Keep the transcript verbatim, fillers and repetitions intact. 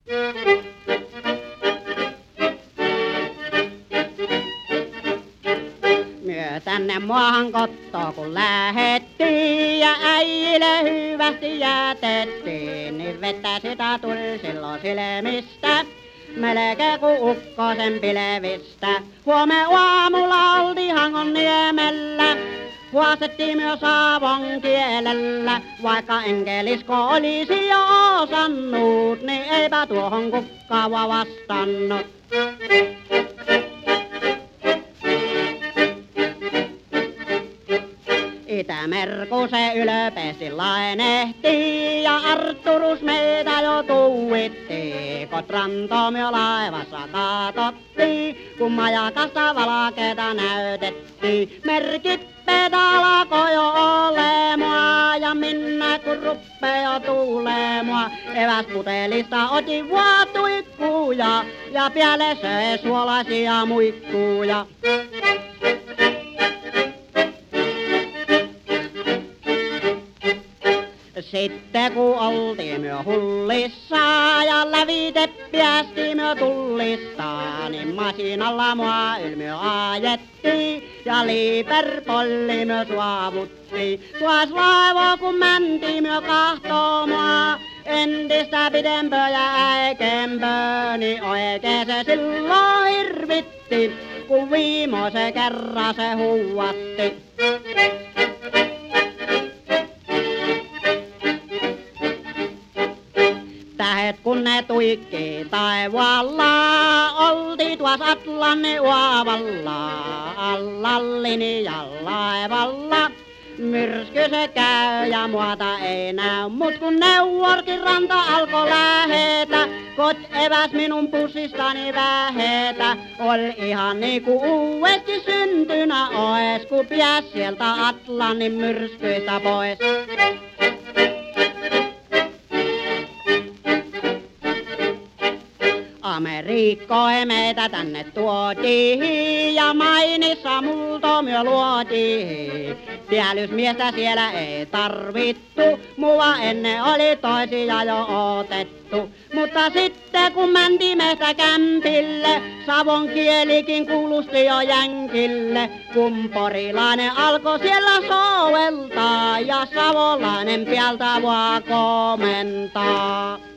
Myö tänne maahan kottoo kun lähettiin ja äijille hyvästi jätettiin, niin vettä sitä tuli silloin silmistä, melkein kuin ukkosen pilvistä. Huomen aamulla oltiin Hangon niemellä, huostettiin myös saavon kielellä, vaikka enkelisko olisi jo osannut, niin eipä tuohon kukaan vastannut. Itämerku se ylpeästi lainehtii ja Arturus meitä jo tuuitti, kun rantomio laivassa kaatottiin, kun majakasta valkeeta näytettiin. Merkitteet alkoi jo olemaan ja minä kun ruppee jo tuulemaan, eväsputelista otin vuotuikkuja ja päälle söi suolaisia muikkuja. Sitten kun oltiin myö hullissa ja lävite päästiin myö tullista, niin masinalla mua ylmyö ajettiin ja liiperpolli myö suavuttiin. Tuos laivo kun mentiin myö kahtoomaan, entistä pidempö ja äikempö, niin oikein se silloin hirvitti, kun viimeisen kerran se huuatti. Tähet kun ne tuikkii taivaalla, oltiin tuos Atlannin uovalla, allallini ja laivalla. Myrsky se käy ja muota ei näy, mut kun Neuvorkin ranta alkoi lähetä, kot eväs minun pussistani vähetä, ol ihan niinku uudesti syntynä oes, kun pääs sieltä Atlannin myrskyistä pois. Amerikkoe meitä tänne tuotiin ja mainissa multo myö luotiin. Päällysmiestä siellä ei tarvittu, mua ennen oli toisia jo otettu. Mutta sitten kun mentiin meistä kämpille, savon kielikin kuulosti jo jänkille. Kun porilainen alkoi siellä soveltaa ja savolainen pieltä vaan komentaa.